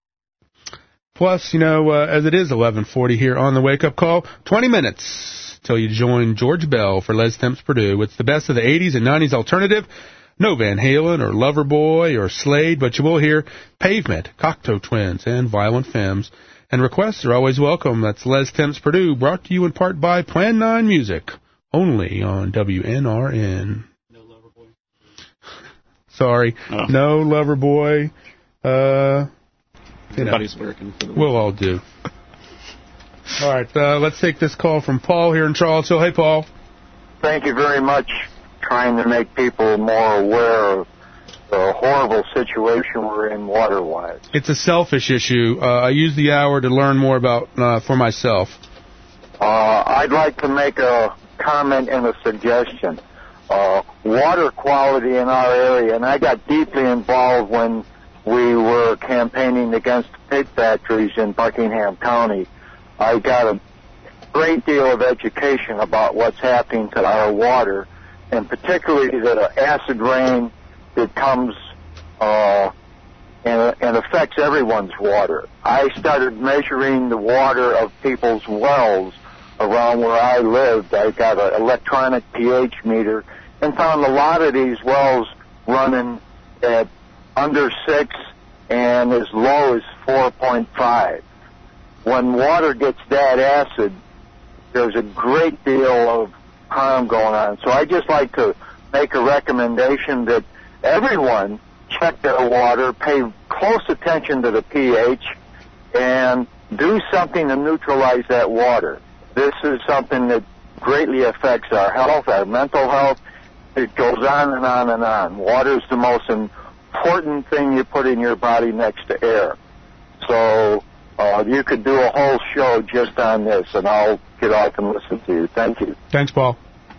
Plus, you know, uh, as it is eleven forty here on the Wake Up Call, twenty minutes till you join George Bell for Les Temps Purdue. It's the best of the eighties and nineties alternative. No Van Halen or Loverboy or Slade, but you will hear Pavement, Cocteau Twins, and Violent Femmes. And requests are always welcome. That's Les Temps Purdue, brought to you in part by Plan nine Music, only on W N R N. No Loverboy. Sorry, oh. No Loverboy. Uh, Everybody's know, working for the we'll all do. All right, uh, let's take this call from Paul here in Charlottesville. Hey, Paul. Thank you very much. Trying to make people more aware of the horrible situation we're in water-wise. It's a selfish issue. Uh, I use the hour to learn more about uh, for myself. Uh, I'd like to make a comment and a suggestion. Uh, water quality in our area, and I got deeply involved when we were campaigning against pig factories in Buckingham County. I got a great deal of education about what's happening to our water, and particularly the acid rain that comes uh, and, and affects everyone's water. I started measuring the water of people's wells around where I lived. I got an electronic pH meter and found a lot of these wells running at under six and as low as four point five. When water gets that acid, there's a great deal of harm going on. So I just like to make a recommendation that everyone check their water, pay close attention to the pH, and do something to neutralize that water. This is something that greatly affects our health, our mental health. It goes on and on and on. Water is the most important thing you put in your body next to air. So uh, you could do a whole show just on this, and I'll get off and listen to you. Thank you. Thanks, Paul.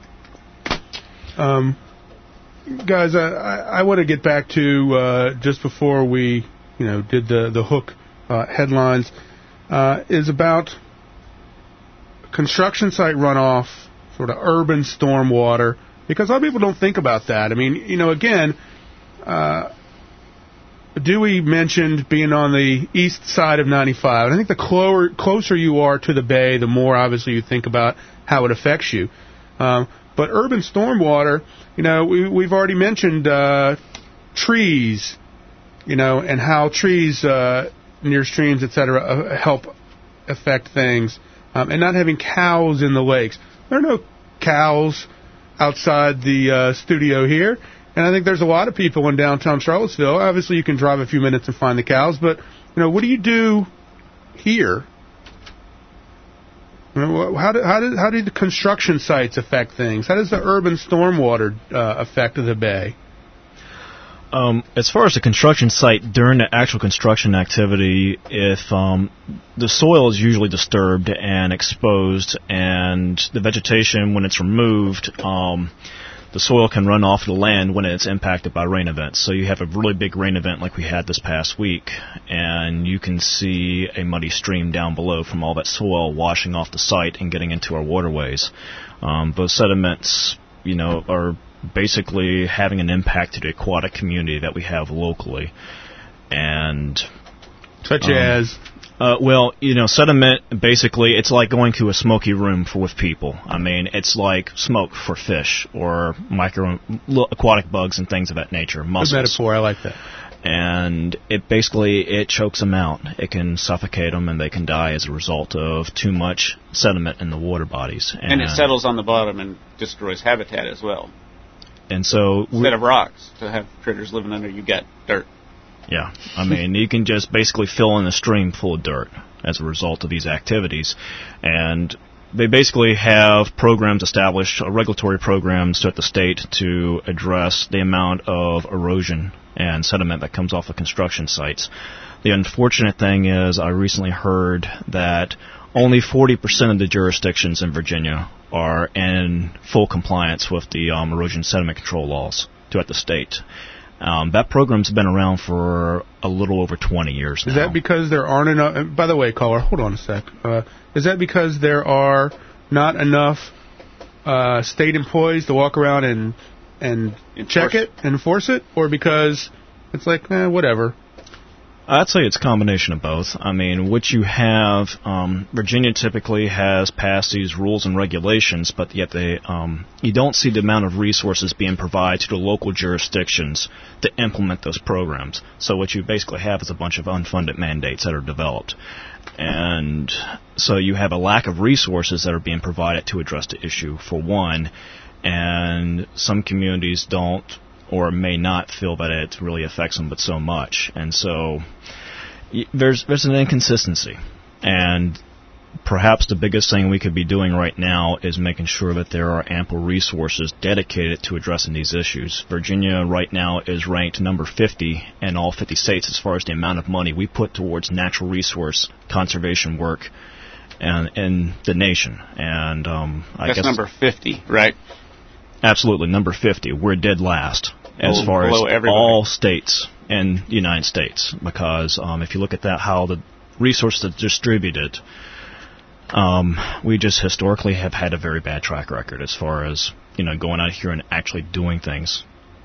Um, guys, I, I want to get back to uh, just before we, you know, did the the Hook uh, headlines uh, is about construction site runoff, sort of urban stormwater, because a lot of people don't think about that. I mean, you know, again, uh, Dewey mentioned being on the east side of ninety-five. And I think the clo- closer you are to the bay, the more obviously you think about how it affects you. Um, but urban stormwater, you know, we, we've already mentioned uh, trees, you know, and how trees uh, near streams, et cetera, uh, help affect things. Um, and not having cows in the lakes. There are no cows outside the uh, studio here. And I think there's a lot of people in downtown Charlottesville. Obviously, you can drive a few minutes and find the cows. But, you know, what do you do here? You know, how do, how do, how do the construction sites affect things? How does the urban stormwater uh, affect the bay? Um, as far as the construction site, during the actual construction activity, if um, the soil is usually disturbed and exposed, and the vegetation, when it's removed, um, the soil can run off the land when it's impacted by rain events. So you have a really big rain event like we had this past week, and you can see a muddy stream down below from all that soil washing off the site and getting into our waterways. Um, those sediments you know, are basically having an impact to the aquatic community that we have locally. And such um, as uh, well, you know, sediment, basically, it's like going to a smoky room for with people. I mean, it's like smoke for fish or micro aquatic bugs and things of that nature. Mussels. Good metaphor. I like that. And it basically, it chokes them out. It can suffocate them, and they can die as a result of too much sediment in the water bodies. And, and it settles on the bottom and destroys habitat as well. And so, instead of rocks, to have critters living under, you got dirt. Yeah, I mean, you can just basically fill in a stream full of dirt as a result of these activities. And they basically have programs established, uh, regulatory programs at the state to address the amount of erosion and sediment that comes off of construction sites. The unfortunate thing is I recently heard that only forty percent of the jurisdictions in Virginia are in full compliance with the um, erosion sediment control laws throughout the state. Um, that program's been around for a little over twenty years now. Is that because there aren't enough... By the way, caller, hold on a sec. Uh, is that because there are not enough uh, state employees to walk around and and enforce. check it, enforce it? Or because it's like, eh, whatever? I'd say it's a combination of both. I mean, what you have, um, Virginia typically has passed these rules and regulations, but yet they, um, you don't see the amount of resources being provided to the local jurisdictions to implement those programs. So what you basically have is a bunch of unfunded mandates that are developed. And so you have a lack of resources that are being provided to address the issue, for one, and some communities don't or may not feel that it really affects them but so much. And so y- there's there's an inconsistency. And perhaps the biggest thing we could be doing right now is making sure that there are ample resources dedicated to addressing these issues. Virginia right now is ranked number fifty in all fifty states as far as the amount of money we put towards natural resource conservation work and in the nation. And um, I That's guess number fifty, right? Absolutely, number fifty. We're dead last as oh, far as everybody. all states in the United States, because um, if you look at that, how the resources are distributed, um, we just historically have had a very bad track record as far as, you know, going out here and actually doing things.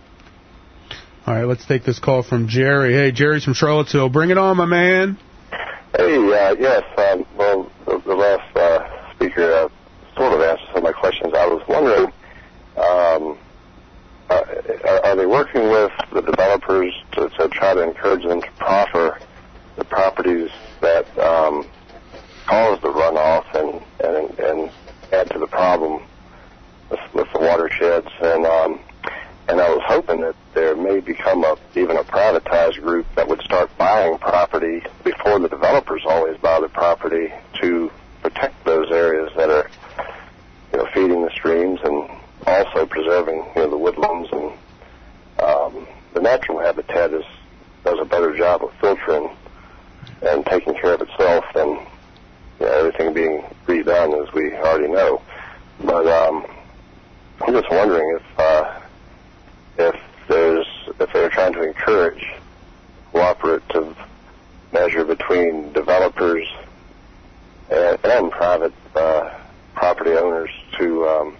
All right, let's take this call from Jerry. Hey, Jerry's from Charlottesville. Bring it on, my man. Hey, uh, yes, um, well, the, the last uh, speaker uh, sort of answered some of my questions. I was wondering, Um, uh, are, are they working with the developers to, to try to encourage them to proffer the properties that um, cause the runoff and, and and add to the problem with, with the watersheds? And um, and I was hoping that there may become a even a privatized group that would start buying property before the developers always buy the property to protect those areas that are, you know, feeding the streams and also preserving, you know, the woodlands, and um, the natural habitat is, does a better job of filtering and taking care of itself than, you know, everything being redone, as we already know. But um, I'm just wondering if uh, if there's if they're trying to encourage cooperative measure between developers and, and private uh, property owners to um,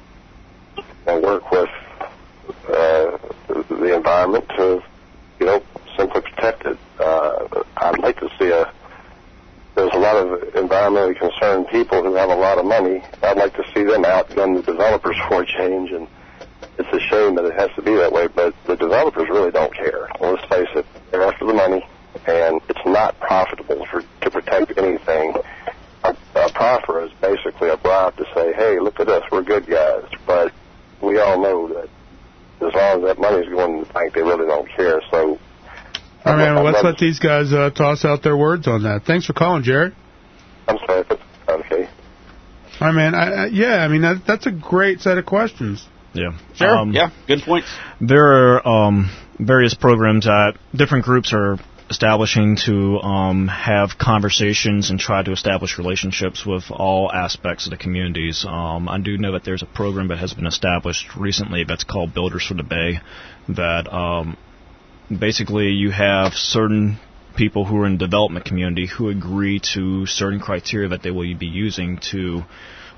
and work with uh, the environment to, you know, simply protect it. Uh, I'd like to see a, there's a lot of environmentally concerned people who have a lot of money. I'd like to see them outgun the developers for a change, and it's a shame that it has to be that way, but the developers really don't care. Well, let's face it, they're after the money, and it's not profitable for to protect anything. A, a proffer is basically a bribe to say, hey, look at us, we're good guys, but we all know that as long as that money's going to the bank, they really don't care. So, all right, well, let's let these guys uh, toss out their words on that. Thanks for calling, Jared. I'm sorry, but okay. All right, man. I, I, yeah, I mean, that, that's a great set of questions. Yeah. Sure. Um, yeah, good points. There are um, various programs that different groups are establishing to um, have conversations and try to establish relationships with all aspects of the communities. Um, I do know that there's a program that has been established recently that's called Builders for the Bay, that um, basically you have certain people who are in the development community who agree to certain criteria that they will be using to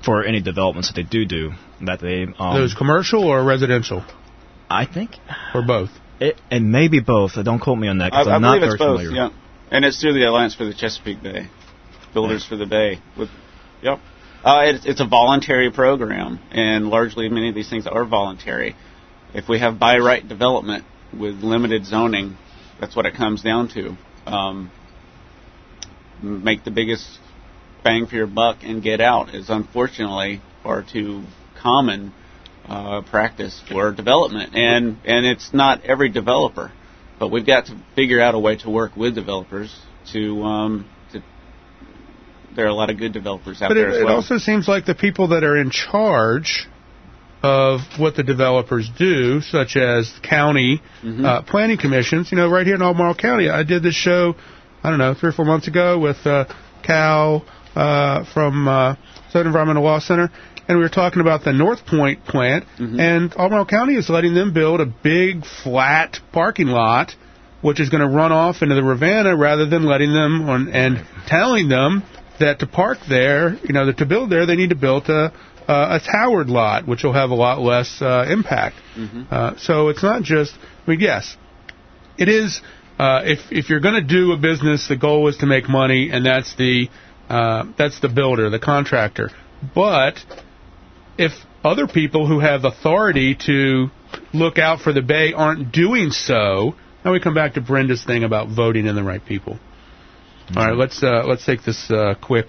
for any developments that they do do, that they... Um, Those commercial or residential? I think... Or both? It, it may be both. Don't quote me on that, because I, I'm I not believe very it's both, familiar. yeah. And it's through the Alliance for the Chesapeake Bay. Builders yeah. for the Bay. With, yep. Uh, it, it's a voluntary program, and largely many of these things are voluntary. If we have by right development with limited zoning, that's what it comes down to. Um, make the biggest bang for your buck and get out is unfortunately far too common uh, practice for development. And, and it's not every developer, but we've got to figure out a way to work with developers to... Um, There are a lot of good developers out but there it, as well. It also seems like the people that are in charge of what the developers do, such as county mm-hmm. uh, planning commissions, you know, right here in Albemarle County, I did this show, I don't know, three or four months ago with uh, Cal uh, from uh, Southern Environmental Law Center, and we were talking about the North Point plant, mm-hmm. and Albemarle County is letting them build a big, flat parking lot, which is going to run off into the Rivanna rather than letting them on, and telling them that to park there, you know, that to build there, they need to build a, uh, a towered lot, which will have a lot less uh, impact. Mm-hmm. Uh, so it's not just, I mean, yes, it is, uh, if if you're going to do a business, the goal is to make money, and that's the uh, that's the builder, the contractor. But if other people who have authority to look out for the Bay aren't doing so, now we come back to Brenda's thing about voting in the right people. Mm-hmm. All right, let's uh, let's take this uh, quick.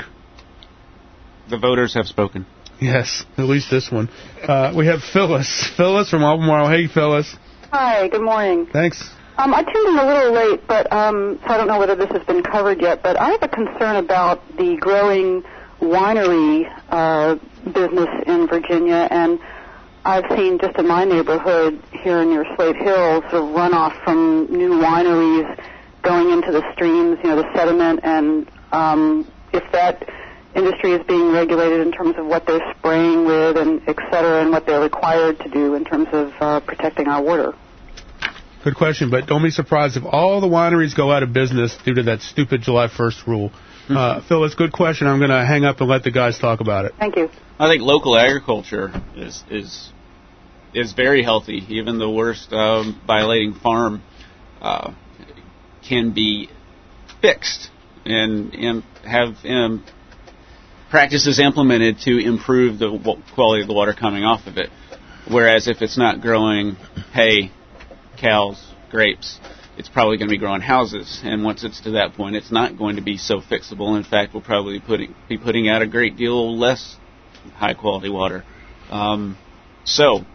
The voters have spoken. Yes, at least this one. Uh, we have Phyllis. Phyllis from Albemarle. Hey, Phyllis. Hi, good morning. Thanks. Um, I tuned in a little late, but um, so I don't know whether this has been covered yet, but I have a concern about the growing winery uh, business in Virginia, and I've seen just in my neighborhood here near Slate Hills a runoff from new wineries going into the streams, you know, the sediment, and um, if that industry is being regulated in terms of what they're spraying with and et cetera, and what they're required to do in terms of uh, protecting our water. Good question, but don't be surprised if all the wineries go out of business due to that stupid July first rule. Mm-hmm. Uh, Phyllis, good question. I'm going to hang up and let the guys talk about it. Thank you. I think local agriculture is is is very healthy. Even the worst um, violating farm uh, can be fixed and and have um, practices implemented to improve the w- quality of the water coming off of it. Whereas if it's not growing hay, cows, grapes, it's probably going to be growing houses. And once it's to that point, it's not going to be so fixable. In fact, we'll probably putting, be putting out a great deal less high-quality water. Um, so,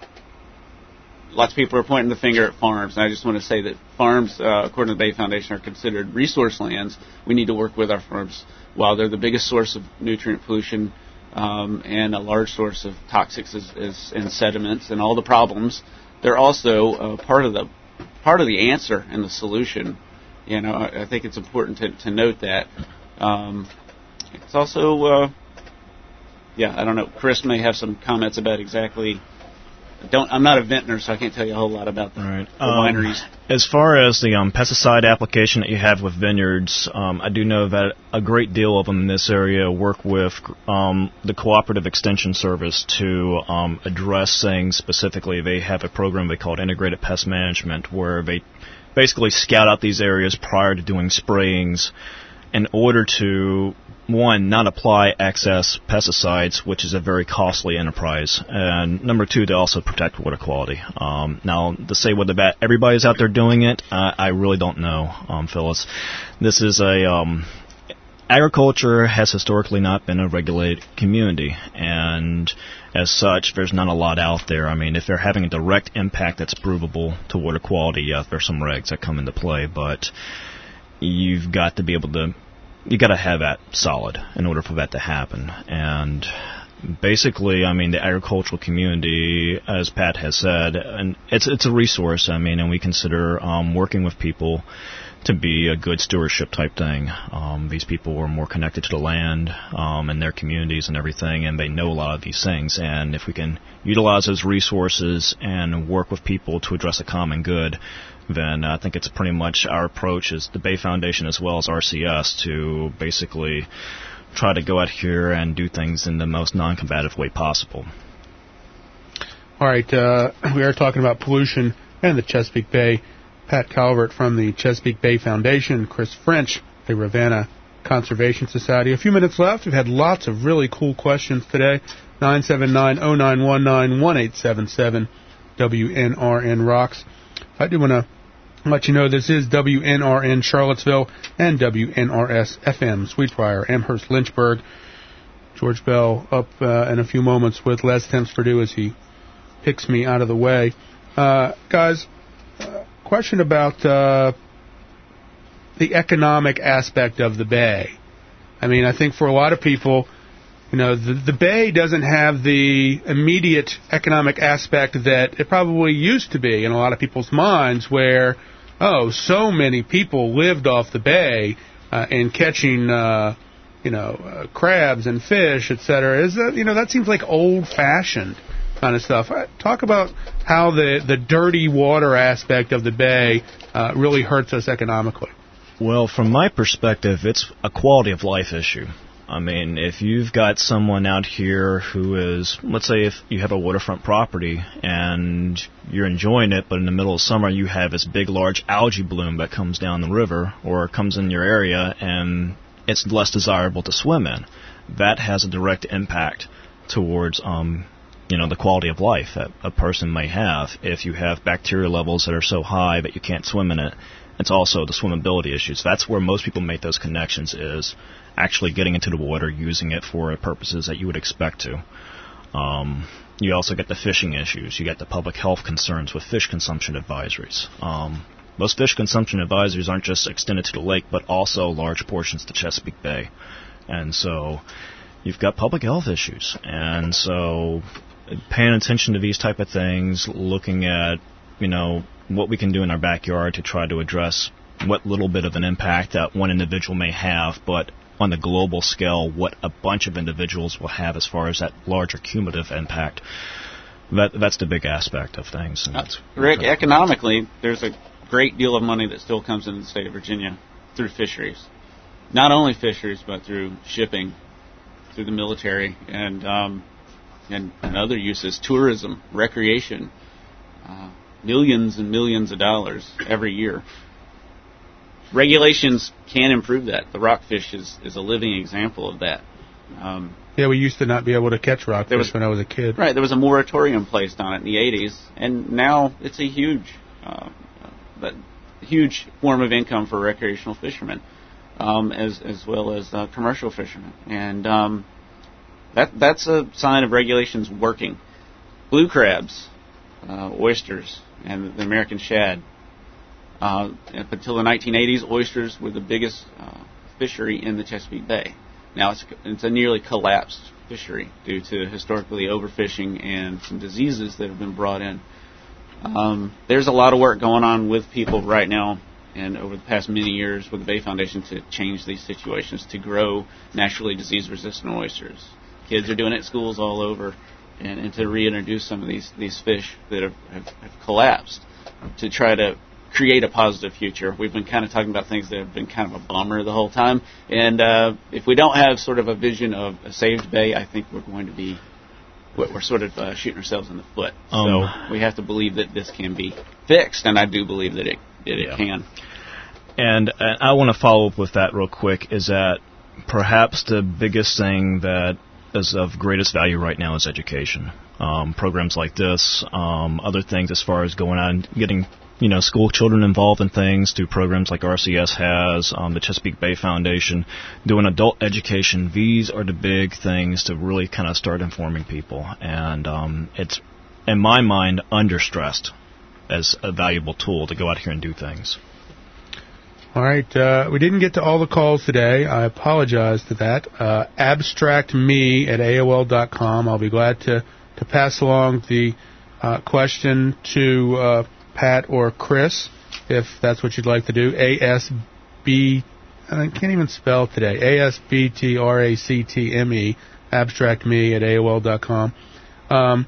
lots of people are pointing the finger at farms, and I just want to say that farms, uh, according to the Bay Foundation, are considered resource lands. We need to work with our farms. While they're the biggest source of nutrient pollution um, and a large source of toxics is, is, and sediments and all the problems, they're also uh, part of the part of the answer and the solution. You know, I, I think it's important to, to note that. Um, it's also, uh, yeah, I don't know. Chris may have some comments about exactly. Don't I'm not a vintner, so I can't tell you a whole lot about the, right. the um, wineries. As far as the um, pesticide application that you have with vineyards, um, I do know that a great deal of them in this area work with um, the Cooperative Extension Service to um, address things specifically. They have a program they call Integrated Pest Management, where they basically scout out these areas prior to doing sprayings in order to, one, not apply excess pesticides, which is a very costly enterprise, and number two, to also protect water quality. Um, now, to say whether that everybody's out there doing it, uh, I really don't know, um, Phyllis. This is a um, agriculture has historically not been a regulated community, and as such, there's not a lot out there. I mean, if they're having a direct impact that's provable to water quality, yeah, there's some regs that come into play, but you've got to be able to you got to have that solid in order for that to happen. And basically, I mean, the agricultural community, as Pat has said, and it's it's a resource, I mean, and we consider um, working with people to be a good stewardship type thing. Um, these people are more connected to the land um, and their communities and everything, and they know a lot of these things. And if we can utilize those resources and work with people to address a common good, then I think it's pretty much our approach as the Bay Foundation as well as R C S to basically try to go out here and do things in the most non-combative way possible. All right, uh, we are talking about pollution and the Chesapeake Bay. Pat Calvert from the Chesapeake Bay Foundation, Chris French, the Ravenna Conservation Society. A few minutes left. We've had lots of really cool questions today. nine seven nine, oh nine one nine, one eight seven seven, W N R N Rocks. I do want to let you know this is W N R N Charlottesville and W N R S F M Sweetbriar, Amherst, Lynchburg. George Bell up uh, in a few moments with Les Temps Purdue as he picks me out of the way. Uh, guys, uh, question about uh, the economic aspect of the Bay. I mean, I think for a lot of people, you know, the, the Bay doesn't have the immediate economic aspect that it probably used to be in a lot of people's minds where, oh, so many people lived off the Bay uh, and catching, uh, you know, uh, crabs and fish, et cetera. Is that, you know, that seems like old-fashioned kind of stuff. Talk about how the, the dirty water aspect of the Bay uh, really hurts us economically. Well, from my perspective, it's a quality of life issue. I mean, if you've got someone out here who is, let's say if you have a waterfront property and you're enjoying it, but in the middle of summer you have this big, large algae bloom that comes down the river or comes in your area and it's less desirable to swim in, that has a direct impact towards, um, you know, the quality of life that a person may have. If you have bacteria levels that are so high that you can't swim in it, it's also the swimmability issues. That's where most people make those connections, is actually getting into the water, using it for purposes that you would expect to. Um, you also get the fishing issues. You get the public health concerns with fish consumption advisories. Um, those fish consumption advisories aren't just extended to the lake, but also large portions of the Chesapeake Bay. And so you've got public health issues. And so paying attention to these type of things, looking at, you know, what we can do in our backyard to try to address what little bit of an impact that one individual may have, but on the global scale, what a bunch of individuals will have as far as that larger cumulative impact. That That's the big aspect of things. And That's, Rick, uh, economically, there's a great deal of money that still comes into the state of Virginia through fisheries. Not only fisheries, but through shipping, through the military, and um, and, and other uses, tourism, recreation, uh, millions and millions of dollars every year. Regulations can improve that. The rockfish is, is a living example of that. Um, yeah, we used to not be able to catch rockfish was, when I was a kid. Right, there was a moratorium placed on it in the eighties, and now it's a huge, uh, but huge form of income for recreational fishermen, um, as as well as uh, commercial fishermen, and um, that that's a sign of regulations working. Blue crabs, uh, oysters, and the American shad. Uh, up until the nineteen eighties, oysters were the biggest uh, fishery in the Chesapeake Bay. Now it's, it's a nearly collapsed fishery due to historically overfishing and some diseases that have been brought in. Um, there's a lot of work going on with people right now and over the past many years with the Bay Foundation to change these situations, to grow naturally disease-resistant oysters. Kids are doing it at schools all over, and, and to reintroduce some of these, these fish that have, have, have collapsed to try to create a positive future. We've been kind of talking about things that have been kind of a bummer the whole time, and uh, if we don't have sort of a vision of a saved bay, I think we're going to be, we're sort of uh, shooting ourselves in the foot. Um, so we have to believe that this can be fixed, and I do believe that it, that it yeah. can. And uh, I want to follow up with that real quick, is that perhaps the biggest thing that is of greatest value right now is education. Um, programs like this, um, other things as far as going out and getting, you know, school children involved in things, through programs like R C S has, um, the Chesapeake Bay Foundation, doing adult education. These are the big things to really kind of start informing people. And um, it's, in my mind, understressed as a valuable tool to go out here and do things. All right, uh, we didn't get to all the calls today. I apologize to that. Uh, abstract me at A O L dot com. I'll be glad to, to pass along the uh, question to uh, Pat or Chris, if that's what you'd like to do. A S B, I can't even spell today. A S B T R A C T M E, abstract me at A O L dot com. Um,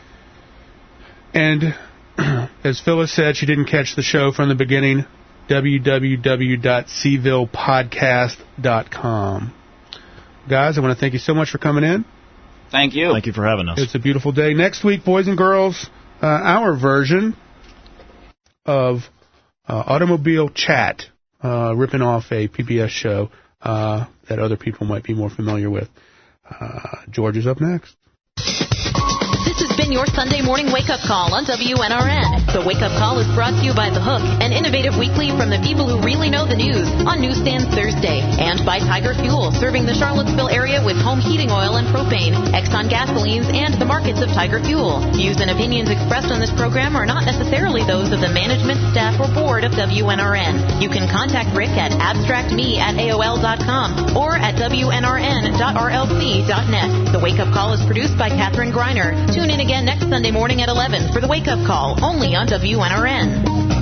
and as Phyllis said, she didn't catch the show from the beginning. w w w dot seville podcast dot com. Guys, I want to thank you so much for coming in. Thank you. Thank you for having us. It's a beautiful day. Next week, boys and girls, uh, our version of uh, Automobile Chat, uh, ripping off a P B S show uh, that other people might be more familiar with. Uh, George is up next. This has been your Sunday morning wake-up call on W N R N. The wake-up call is brought to you by The Hook, an innovative weekly from the people who really know the news, on Newsstands Thursday, and by Tiger Fuel, serving the Charlottesville area with home heating oil and propane, Exxon gasolines, and the markets of Tiger Fuel. Views and opinions expressed on this program are not necessarily those of the management, staff, or board of W N R N. You can contact Rick at abstractme at A O L dot com or at W N R N dot R L C dot net. The wake-up call is produced by Catherine Griner. Tune in again next Sunday morning at eleven for the wake-up call, only on W N R N.